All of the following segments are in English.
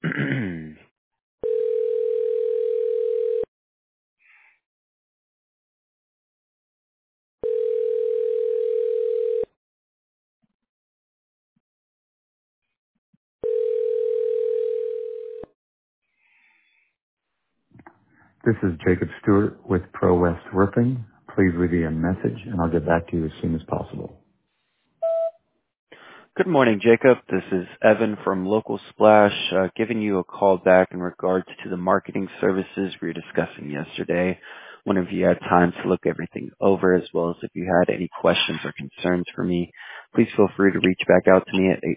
This is Jacob Stewart with Pro West Roofing. Please leave me a message and I'll get back to you as soon as possible. Good morning, Jacob. This is Evan from Local Splash, giving you a call back in regards to the marketing services we were discussing yesterday. Whenever you had time to look everything over, as well as if you had any questions or concerns for me, please feel free to reach back out to me at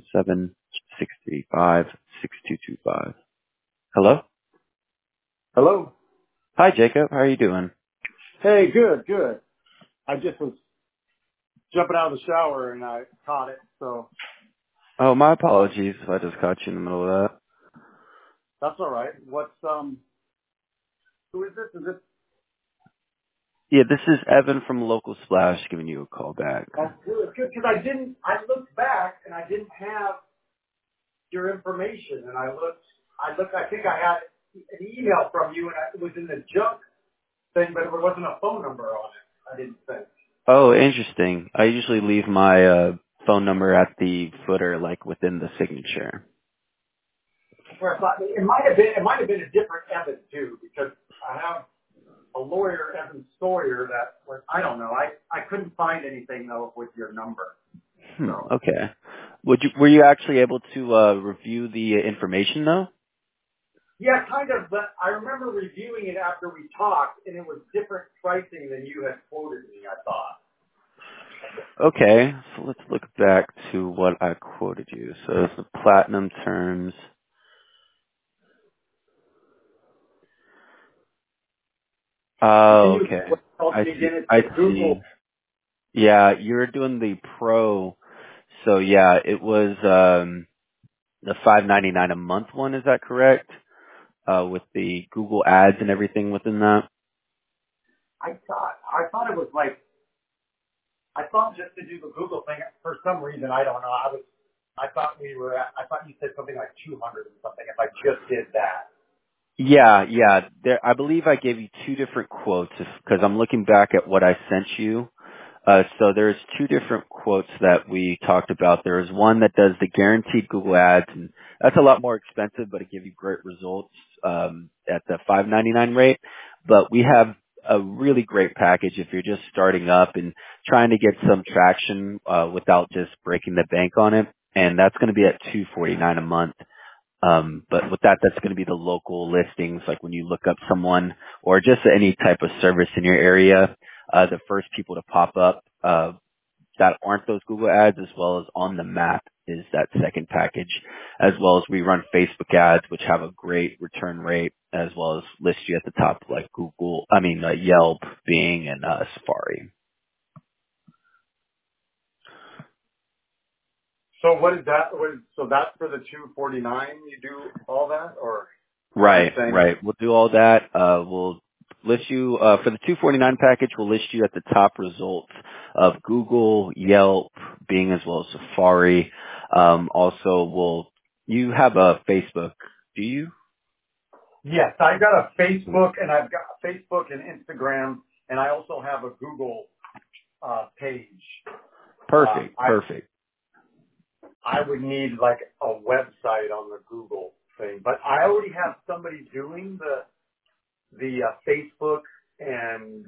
877-635-6225. Hello? Hello. Hi, Jacob. How are you doing? Hey, good, good. I just was jumping out of the shower and I caught it, so Oh, my apologies if I just caught you in the middle of that. that's all right. Who is this? Is this? Yeah, this is Evan from Local Splash giving you a call back. Oh, good, good. Because I looked back and I didn't have your information, and I think I had an email from you, and it was in the junk thing, but there wasn't a phone number on it. I didn't think. Oh, interesting. I usually leave my phone number at the footer, like within the signature. That's where I thought it might have been a different Evan too, because I have a lawyer, Evan Sawyer, that was, I don't know. I couldn't find anything though with your number. So Okay. Were you actually able to review the information though? yeah, kind of. But I remember reviewing it after we talked, and it was different pricing than you had quoted me. I thought. Okay, so let's look back to what I quoted you. So it's the platinum terms. Oh, You okay. what told I me see. again? It's I the Google. see. Yeah, you're doing the pro. So yeah, it was the $5.99 a month one. Is that correct? With the Google ads and everything within that? I thought it was like I thought just to do the Google thing for some reason I don't know. I thought you said something like 200 and something if I just did that. Yeah. I believe I gave you two different quotes because I'm looking back at what I sent you. So there's two different quotes that we talked about. There is one that does the guaranteed Google ads, and that's a lot more expensive, but it gives you great results at the $5.99 rate. But we have a really great package if you're just starting up and trying to get some traction without just breaking the bank on it, and that's going to be at $249 a month. But with that, that's going to be the local listings, like when you look up someone or just any type of service in your area, the first people to pop up that aren't those Google ads, as well as on the map is that second package, as well as we run Facebook ads, which have a great return rate, as well as list you at the top like Yelp, Bing, and Safari. So what is that? So that's for the 249. You do all that, or are you Right. saying? We'll do all that. We'll list you for the 249 package. We'll list you at the top results of Google, Yelp, Bing, as well as Safari. Also, you have a Facebook? Do you? Yes, I've got a Facebook, and I've got Facebook and Instagram, and I also have a Google page. Perfect. I would need like a website on the Google thing, but I already have somebody doing the Facebook and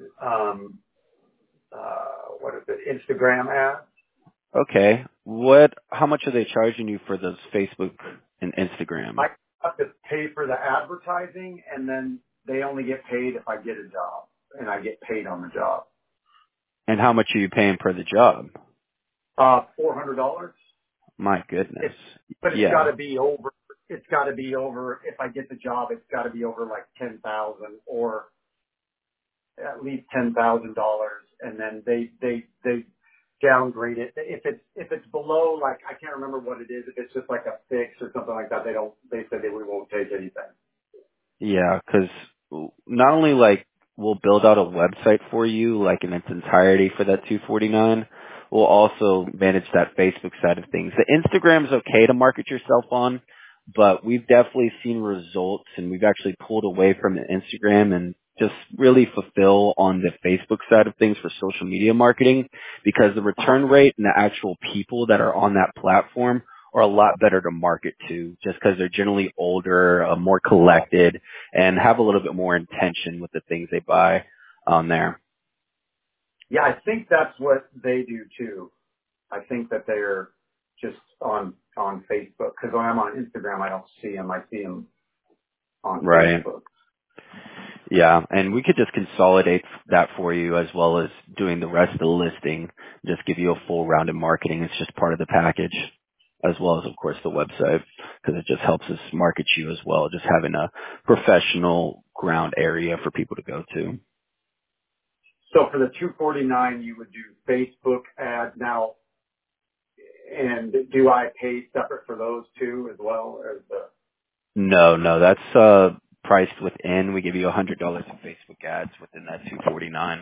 what is it, Instagram ads. Okay. How much are they charging you for those Facebook and Instagram? I have to pay for the advertising, and then they only get paid if I get a job, and I get paid on the job. And how much are you paying per the job? $400. My goodness. But it's got Yeah. to be over. It's got to be over. If I get the job, it's got to be over like 10,000 or at least $10,000, and then they downgrade it. If it's below, like I can't remember what it is. If it's just like a fix or something like that, they said we won't take anything. Yeah, because not only like we'll build out a website for you, like in its entirety for that 249, we'll also manage that Facebook side of things. The Instagram is okay to market yourself on, but we've definitely seen results, and we've actually pulled away from Instagram and just really fulfill on the Facebook side of things for social media marketing, because the return rate and the actual people that are on that platform are a lot better to market to, just because they're generally older, more collected, and have a little bit more intention with the things they buy on there. Yeah, I think that's what they do too. I think that they're just on Facebook, because when I'm on Instagram, I don't see them. I see them on Facebook. Yeah, and we could just consolidate that for you, as well as doing the rest of the listing, just give you a full round of marketing. It's just part of the package, as well as, of course, the website, because it just helps us market you as well, just having a professional ground area for people to go to. So for the $249, you would do Facebook ads now, and do I pay separate for those two as well as the? No, that's priced within. We give you $100 in Facebook ads within that $249.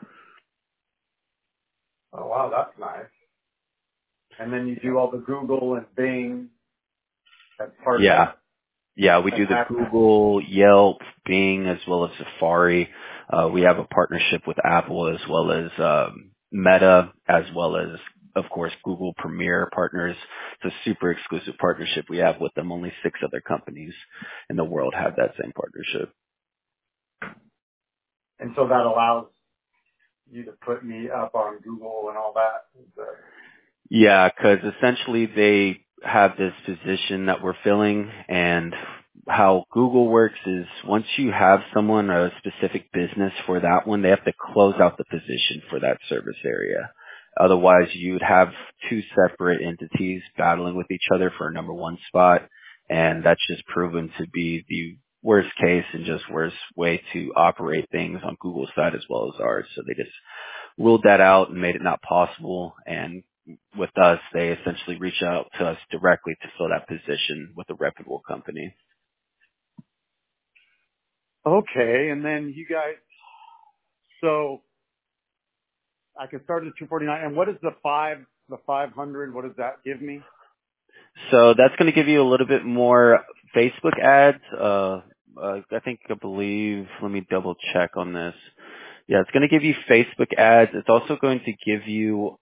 Oh wow, that's nice. And then you do all the Google and Bing as part of it. Yeah, we do the Google, Yelp, Bing, as well as Safari. We have a partnership with Apple, as well as Meta, as well as, of course, Google Premier partners. It's a super exclusive partnership we have with them. Only 6 other companies in the world have that same partnership. And so that allows you to put me up on Google and all that. Yeah, because essentially they have this position that we're filling, and how Google works is once you have someone or a specific business for that one, they have to close out the position for that service area. Otherwise, you'd have 2 separate entities battling with each other for a number 1 spot, and that's just proven to be the worst case and just worst way to operate things on Google's side as well as ours. So they just ruled that out and made it not possible, and with us, they essentially reach out to us directly to fill that position with a reputable company. Okay, and then you guys, so I can start at 249. And what is the 500? What does that give me? So that's going to give you a little bit more Facebook ads. I believe, let me double check on this. Yeah, it's going to give you Facebook ads. It's also going to give you,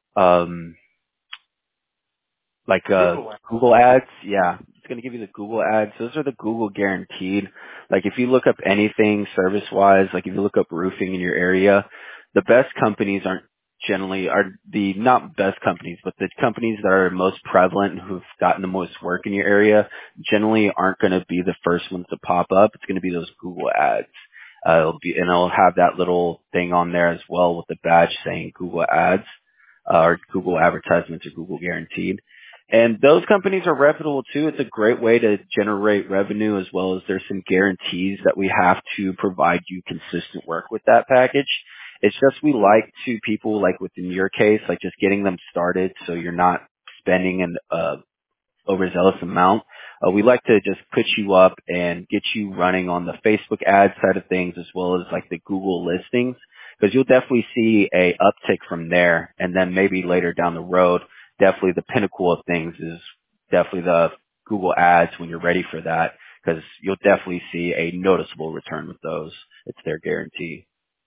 Google ads. Yeah, it's going to give you the Google ads. Those are the Google guaranteed. Like if you look up anything service wise, like if you look up roofing in your area, the best companies are the not best companies, but the companies that are most prevalent and who've gotten the most work in your area generally aren't going to be the first ones to pop up. It's going to be those Google ads. It'll have that little thing on there as well with the badge saying Google ads, or Google advertisements or Google guaranteed. And those companies are reputable too. It's a great way to generate revenue, as well as there's some guarantees that we have to provide you consistent work with that package. It's just we like to people, like within your case, like just getting them started so you're not spending an overzealous amount. We like to just put you up and get you running on the Facebook ad side of things, as well as like the Google listings, because you'll definitely see a uptick from there. And then maybe later down the road, definitely the pinnacle of things is definitely the Google ads when you're ready for that, because you'll definitely see a noticeable return with those. It's their guarantee.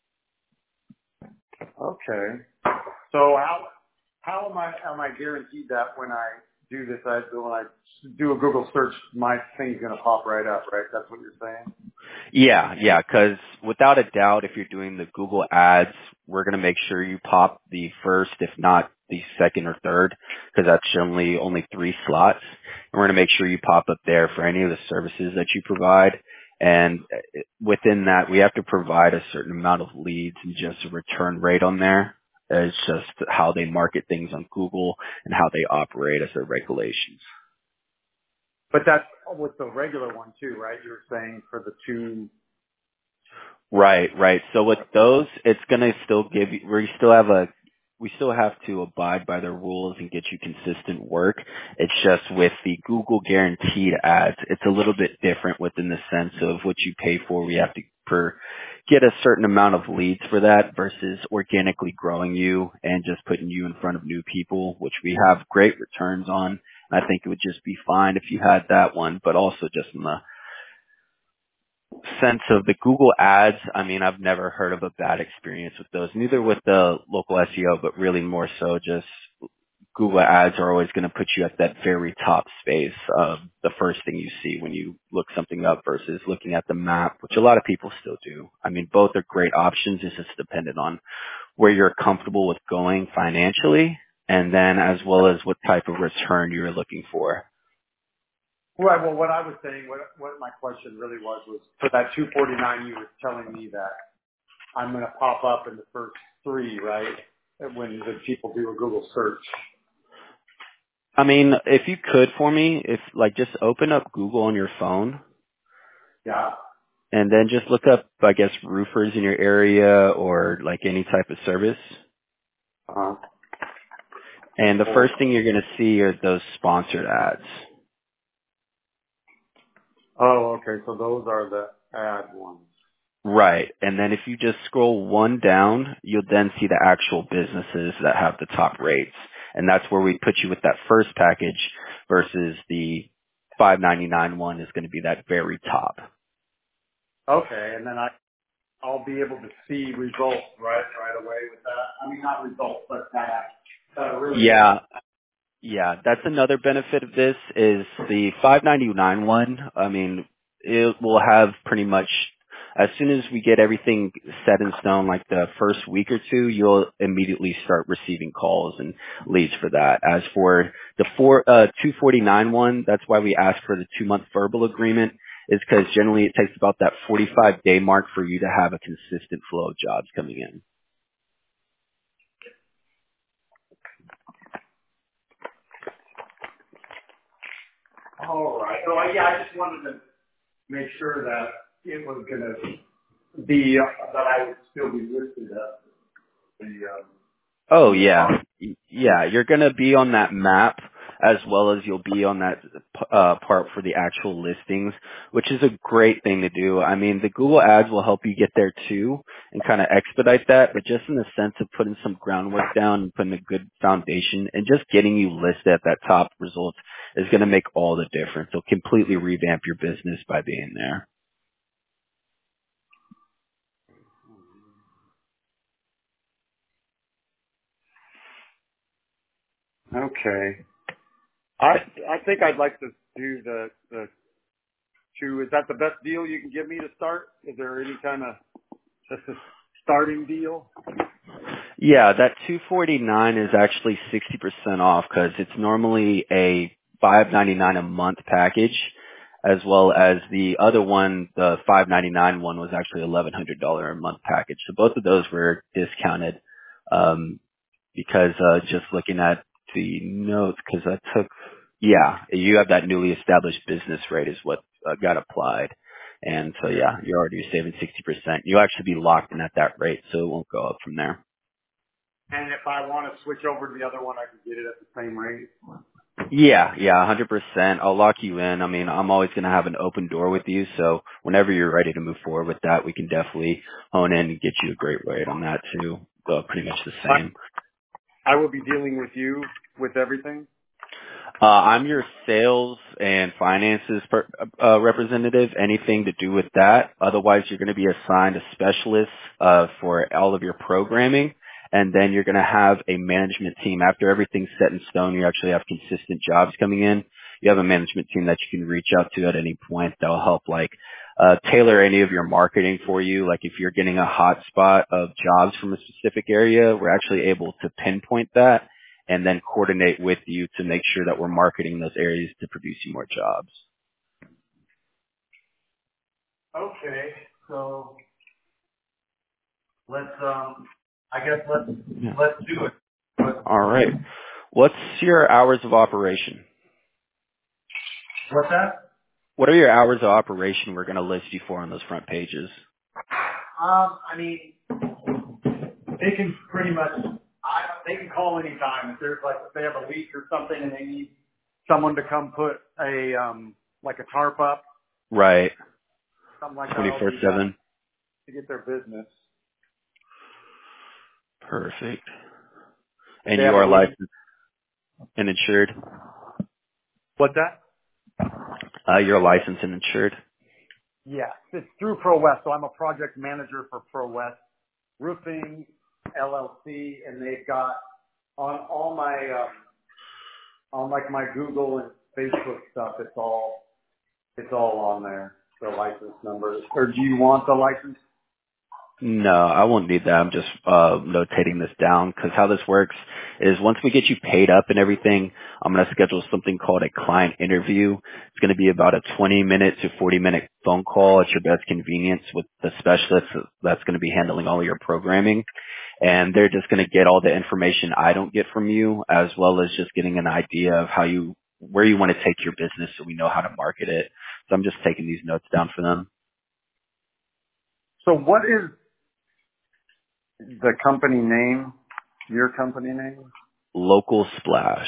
Okay. So how am I guaranteed that when I do this, when I do a Google search, my thing's going to pop right up, right? That's what you're saying? Yeah, because without a doubt, if you're doing the Google ads, we're going to make sure you pop the first, if not the second or third, because that's generally only 3 slots. And we're going to make sure you pop up there for any of the services that you provide. And within that, we have to provide a certain amount of leads and just a return rate on there. It's just how they market things on Google and how they operate as their regulations. But that's with the regular one too, right? You were saying for the 2. Right. So with those, it's going to still give you, we still have to abide by their rules and get you consistent work. It's just with the Google guaranteed ads, it's a little bit different within the sense of what you pay for. We have to get a certain amount of leads for that versus organically growing you and just putting you in front of new people, which we have great returns on. I think it would just be fine if you had that one, but also just in the sense of the Google ads, I mean, I've never heard of a bad experience with those, neither with the local SEO, but really more so just Google ads are always going to put you at that very top space of the first thing you see when you look something up versus looking at the map, which a lot of people still do. I mean, both are great options. It's just dependent on where you're comfortable with going financially and then as well as what type of return you're looking for. Right. Well, what I was saying, what my question really was for that 249, you were telling me that I'm going to pop up in the first 3, right? When the people do a Google search. I mean, if you could for me, if like just open up Google on your phone. Yeah. And then just look up, I guess, roofers in your area or like any type of service. Uh-huh. And the first thing you're going to see are those sponsored ads. Oh, okay. So those are the ad ones. Right. And then if you just scroll one down, you'll then see the actual businesses that have the top rates. And that's where we put you with that first package versus the $5.99 one is going to be that very top. Okay. And then I'll be able to see results right away with that. I mean, not results, but that really. Yeah. Yeah, that's another benefit of this is the $5.99 one. I mean, it will have pretty much as soon as we get everything set in stone, like the first week or two, you'll immediately start receiving calls and leads for that. As for the 249 one, that's why we ask for the 2-month verbal agreement is because generally it takes about that 45-day mark for you to have a consistent flow of jobs coming in. All right. So I just wanted to make sure that it was going to be that I would still be listed up. Oh yeah. Yeah, you're going to be on that map as well as you'll be on that part for the actual listings, which is a great thing to do. I mean, the Google ads will help you get there too and kind of expedite that, but just in the sense of putting some groundwork down and putting a good foundation and just getting you listed at that top result is going to make all the difference. It'll completely revamp your business by being there. Okay. I think I'd like to do the 2. Is that the best deal you can give me to start? Is there any kind of just a starting deal? Yeah, that 249 is actually 60% off because it's normally a $5.99 a month package, as well as the other one, the $5.99 one was actually $1,100 a month package. So both of those were discounted because just looking at the notes, because you have that newly established business rate is what got applied. And so, yeah, you're already saving 60%. You'll actually be locked in at that rate, so it won't go up from there. And if I want to switch over to the other one, I can get it at the same rate? Yeah, 100%. I'll lock you in. I mean, I'm always going to have an open door with you, so whenever you're ready to move forward with that, we can definitely hone in and get you a great rate on that too. Pretty much the same. I will be dealing with you with everything? I'm your sales and finances representative, anything to do with that. Otherwise, you're going to be assigned a specialist for all of your programming, and then you're going to have a management team. After everything's set in stone, you actually have consistent jobs coming in. You have a management team that you can reach out to at any point that'll help tailor any of your marketing for you. Like if you're getting a hot spot of jobs from a specific area, we're actually able to pinpoint that and then coordinate with you to make sure that we're marketing those areas to produce you more jobs. Okay, so let's do it. All right. What's your hours of operation? What's that? What are your hours of operation we're going to list you for on those front pages? I mean, they can pretty much, they can call anytime. If there's if they have a leak or something and they need someone to come put a tarp up. Right. Something like that. 24/7. To get their business. Perfect. And you are licensed and insured? What's that? You're licensed and insured. Yes, it's through Pro West. So I'm a project manager for Pro West Roofing LLC, and they've got on all my on like my Google and Facebook stuff. It's all on there. The license numbers. Or do you want the license? No, I won't need that. I'm just notating this down because how this works is once we get you paid up and everything, I'm going to schedule something called a client interview. It's going to be about a 20-minute to 40-minute phone call at your best convenience with the specialist that's going to be handling all your programming. And they're just going to get all the information I don't get from you, as well as just getting an idea of where you want to take your business so we know how to market it. So I'm just taking these notes down for them. So what is the company name? Your company name? Local Splash.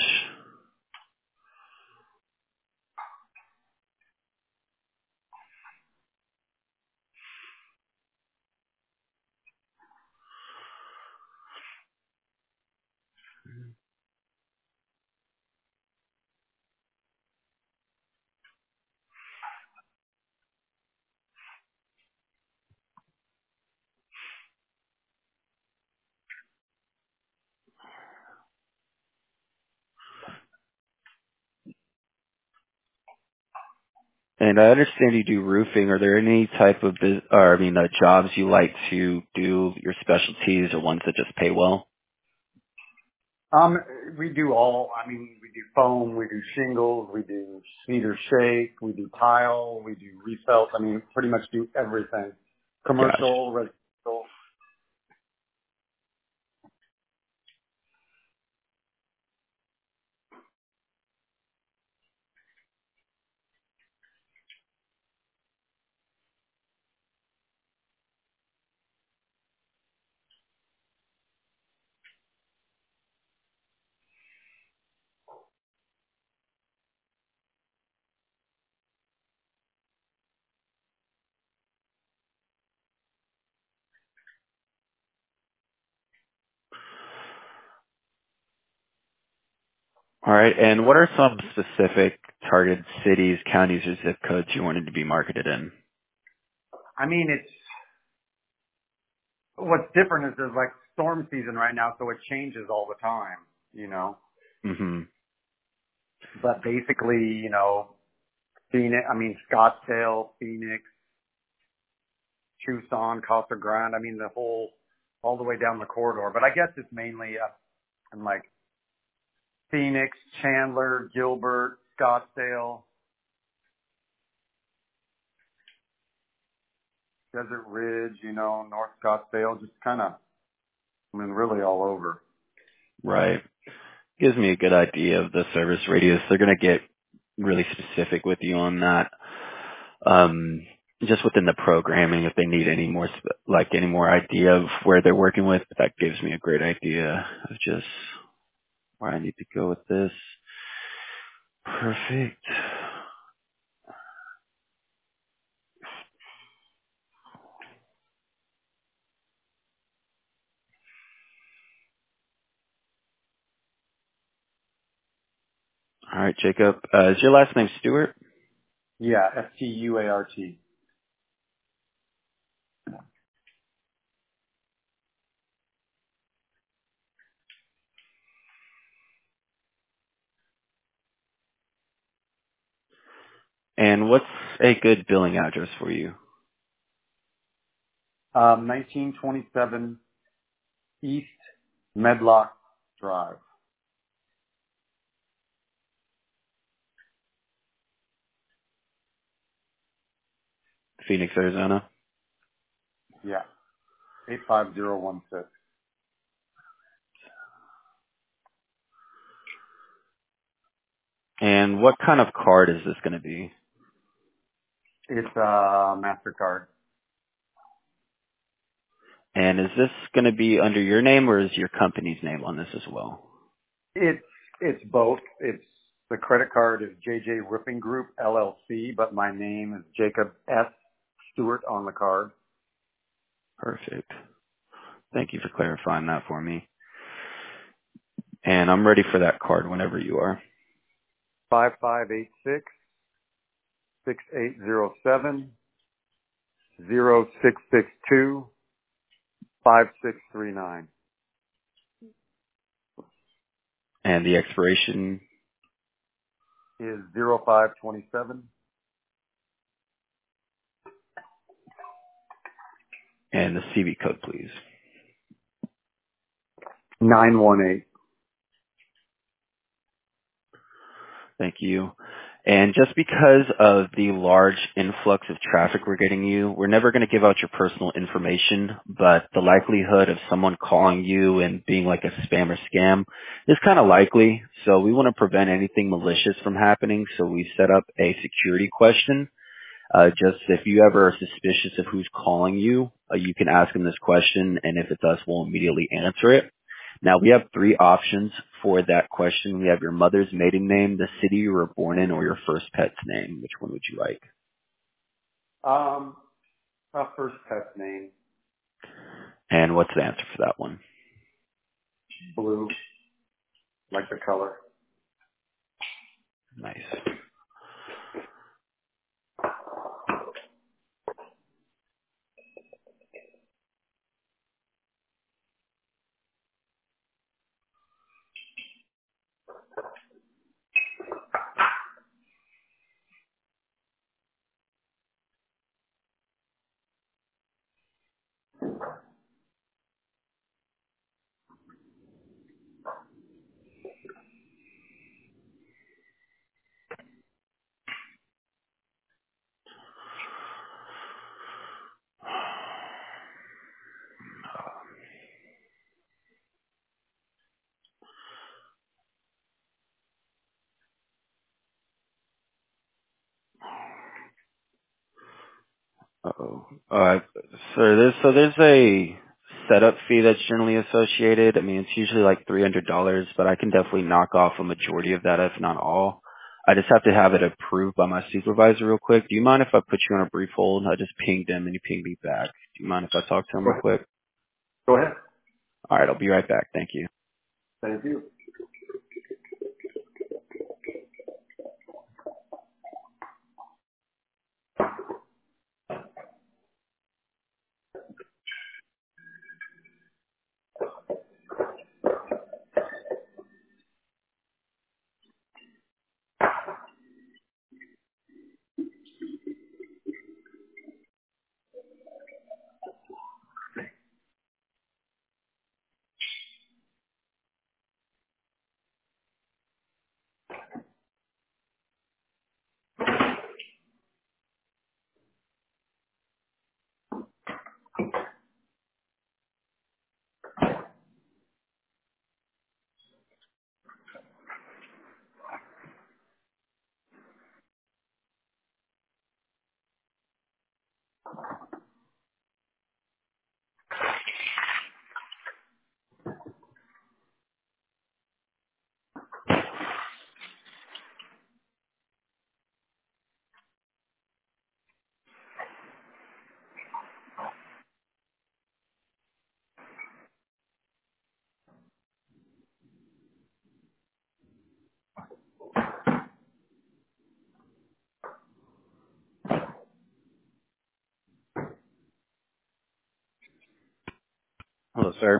And I understand you do roofing. Are there any type of jobs you like to do, your specialties or ones that just pay well? We do all. I mean, we do foam, we do shingles, we do cedar shake, we do tile, we do refelt. I mean, pretty much do everything. Gotcha. Commercial, residential. All right. And what are some specific target cities, counties, or zip codes you wanted to be marketed in? I mean, what's different is there's like storm season right now, so it changes all the time, you know. Mm-hmm. But basically, you know, Scottsdale, Phoenix, Tucson, Casa Grande. I mean, all the way down the corridor. But I guess it's mainly in like Phoenix, Chandler, Gilbert, Scottsdale, Desert Ridge, you know, North Scottsdale, just kind of, I mean, really all over. Right. Gives me a good idea of the service radius. They're going to get really specific with you on that. Just within the programming, if they need any more, any more idea of where they're working with, that gives me a great idea of just where I need to go with this. Perfect. All right, Jacob. Is your last name Stewart? Yeah, Stuart. And what's a good billing address for you? 1927 East Medlock Drive. Phoenix, Arizona. Yeah, 85016. And what kind of card is this going to be? It's MasterCard. And is this going to be under your name or is your company's name on this as well? It's both. The credit card is JJ Roofing Group LLC, but my name is Jacob S. Stewart on the card. Perfect. Thank you for clarifying that for me. And I'm ready for that card whenever you are. 5586 6807 0662 5639. And the expiration Is 0527 and the CV code, please. 918. Thank you. And just because of the large influx of traffic we're getting you, we're never going to give out your personal information, but the likelihood of someone calling you and being like a spam or scam is kind of likely. So we want to prevent anything malicious from happening. So we set up a security question. Just if you ever are suspicious of who's calling you, you can ask them this question, and if it's us, we'll immediately answer it. Now, we have three options for that question. We have your mother's maiden name, the city you were born in, or your first pet's name. Which one would you like? First pet name, And what's the answer for that one? blue, like the color. Nice. Uh-oh. So there's a setup fee that's generally associated. I mean, it's usually like $300, but I can definitely knock off a majority of that, if not all. I just have to have it approved by my supervisor real quick. Do you mind if I put you on a brief hold? I just pinged him and he pinged me back. Do you mind if I talk to him Go real ahead. quick? Go ahead. All right, I'll be right back. Thank you. Thank you. Hello, sir.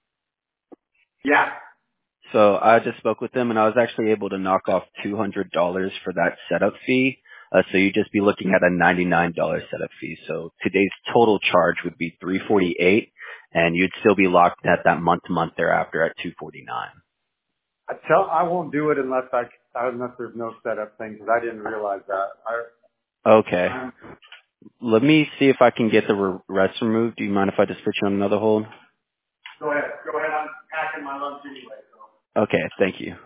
Yeah. So I just spoke with them, and I was actually able to knock off $200 for that setup fee. So you'd just be looking at a $99 setup fee. So today's total charge would be $348, and you'd still be locked at that month to month thereafter at $249. I won't do it unless there's no setup thing, because I didn't realize that. Okay. I'm, Let me see if I can get the rest removed. Do you mind if I just put you on another hold? Go ahead. Go ahead. I'm packing my lunch anyway. So. Okay. Thank you.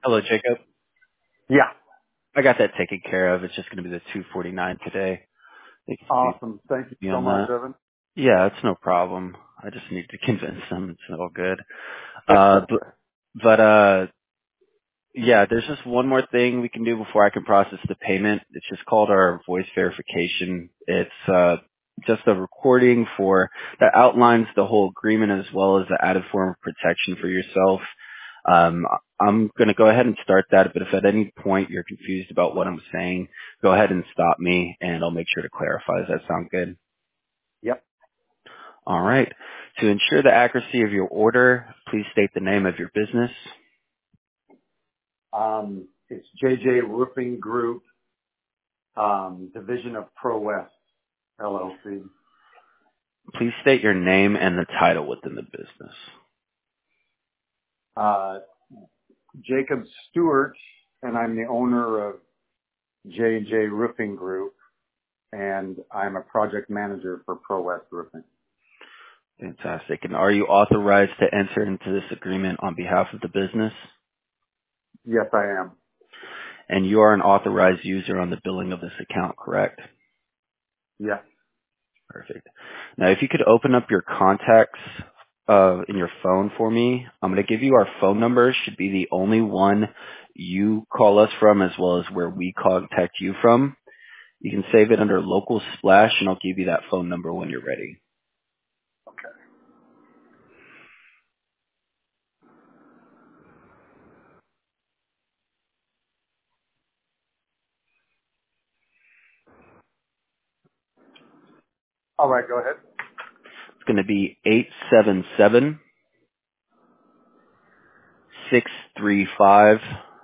Hello, Jacob. Yeah. I got that taken care of. It's just going to be the 249 today. Thank you Awesome. Thank you for so on much, that. Evan. Yeah, it's no problem. I just need to convince them. It's all good. But yeah, there's just one more thing we can do before I can process the payment. It's just called our voice verification. It's just a recording for that outlines the whole agreement as well as the added form of protection for yourself. Um, I'm going to go ahead and start that, but if at any point you're confused about what I'm saying, go ahead and stop me and I'll make sure to clarify. Does that sound good? Yep. All right. To ensure the accuracy of your order, please state the name of your business. It's JJ Roofing Group, division of Pro West LLC. Please state your name and the title within the business. Jacob Stewart, and I'm the owner of JJ Roofing Group, and I'm a project manager for Pro West Roofing. Fantastic. And are you authorized to enter into this agreement on behalf of the business? Yes, I am. And you are an authorized user on the billing of this account, correct? Yes. Perfect. Now, if you could open up your contacts in your phone for me, I'm going to give you our phone number. Should be the only one you call us from as well as where we contact you from. You can save it under Local Splash, and I'll give you that phone number when you're ready. Okay. All right, go ahead. It's going to be 877-635-6225.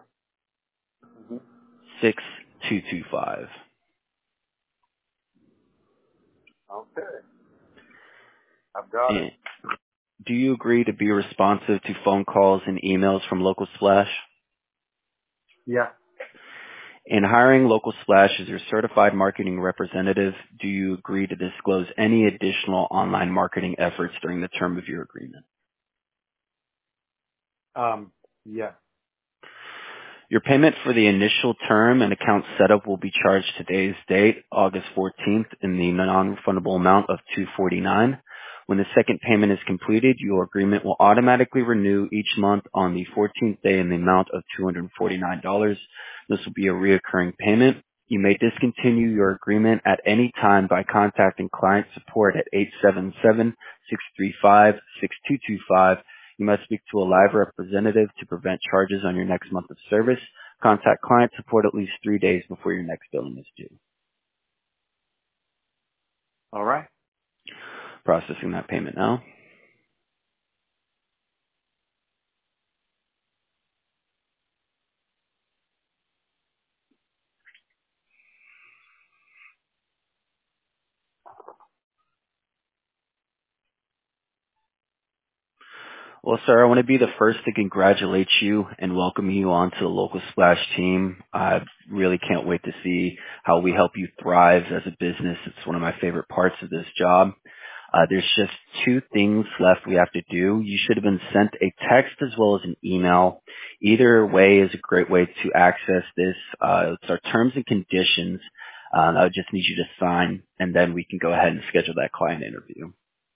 Okay. I've got it. And do you agree to be responsive to phone calls and emails from Local Splash? Yeah. In hiring Local Splash as your certified marketing representative, do you agree to disclose any additional online marketing efforts during the term of your agreement? Yeah. Your payment for the initial term and account setup will be charged today's date, August 14th, in the non-refundable amount of $249. When the second payment is completed, your agreement will automatically renew each month on the 14th day in the amount of $249. This will be a reoccurring payment. You may discontinue your agreement at any time by contacting client support at 877-635-6225. You must speak to a live representative to prevent charges on your next month of service. Contact client support at least 3 days before your next billing is due. All right. Processing that payment now. Well, sir, I want to be the first to congratulate you and welcome you onto the Local Splash team. I really can't wait to see how we help you thrive as a business. It's one of my favorite parts of this job. There's just 2 things left we have to do. You should have been sent a text as well as an email. Either way is a great way to access this. It's our terms and conditions. I just need you to sign, and then we can go ahead and schedule that client interview.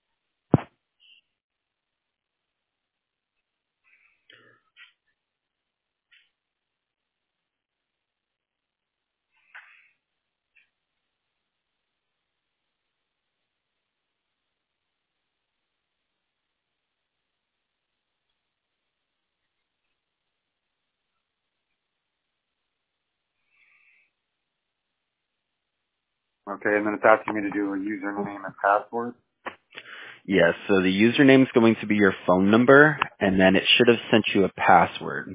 Okay, and then it's asking me to do a username and password. Yes, so the username is going to be your phone number, and then it should have sent you a password.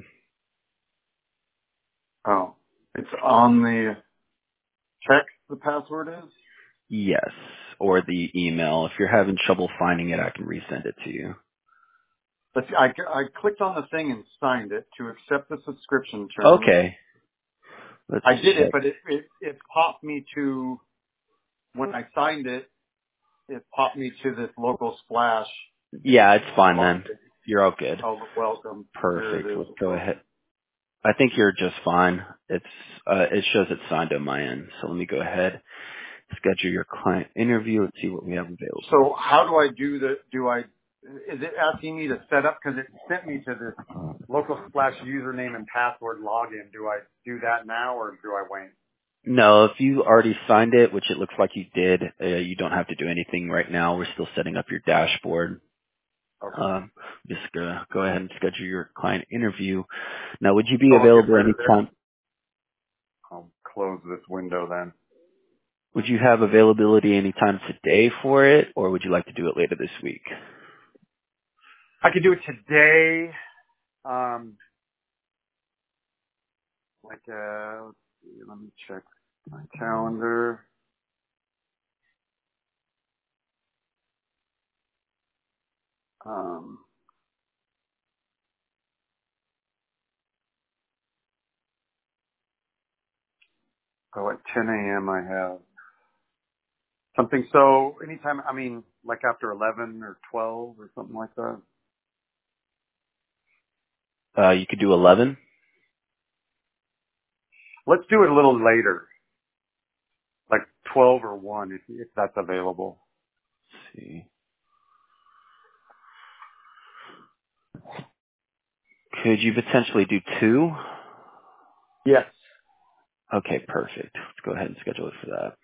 Oh, it's on the text, the password is? Yes, or the email. If you're having trouble finding it, I can resend it to you. Let's see, I clicked on the thing and signed it to accept the subscription terms. Okay, let's I did it, check. but it popped me to, when I signed it, it popped me to this Local Splash. Yeah, it's fine then. Login. You're all good. Oh, welcome. There Perfect. it is. Let's go ahead. I think you're just fine. It shows it's signed on my end. So let me go ahead, schedule your client interview. Let's see what we have available. So how do I is it asking me to set up, because it sent me to this local splash username and password login. Do I do that now or do I wait? No, if you already signed it, which it looks like you did, you don't have to do anything right now. We're still setting up your dashboard. Okay. Just go ahead and schedule your client interview. Now, would you be So I'll get available rid of this. anytime? I'll close this window then. Would you have availability anytime today for it, or would you like to do it later this week? I could do it today. Let's see, let me check my calendar. Um, at 10 a.m. I have something. So anytime, I mean, like after 11 or 12 or something like that. You could do 11. Let's do it a little later, like 12 or 1 if that's available. Let's see. Could you potentially do 2? Yes. Okay, perfect. Let's go ahead and schedule it for that.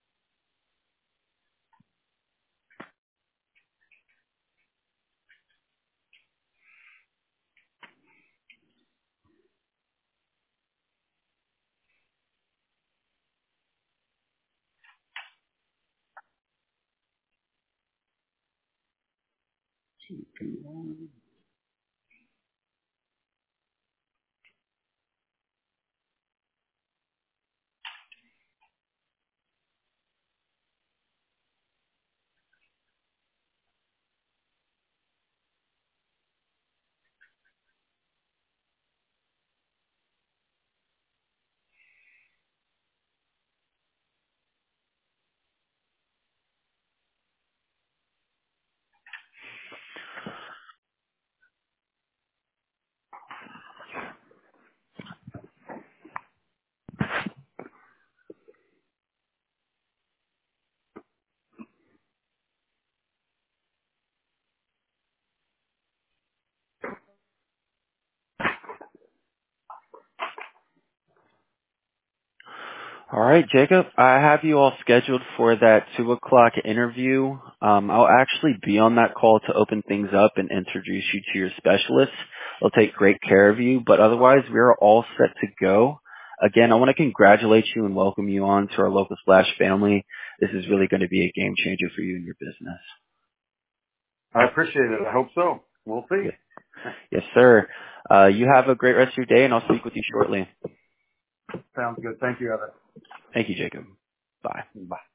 All right, Jacob, I have you all scheduled for that 2 o'clock interview. I'll actually be on that call to open things up and introduce you to your specialist. They'll take great care of you, but otherwise we're all set to go. Again, I want to congratulate you and welcome you on to our local Splash family. This is really going to be a game changer for you and your business. I appreciate it. I hope so. We'll see. Yes, sir. You have a great rest of your day, and I'll speak with you shortly. Sounds good. Thank you, Evan. Thank you, Jacob. Bye. Bye.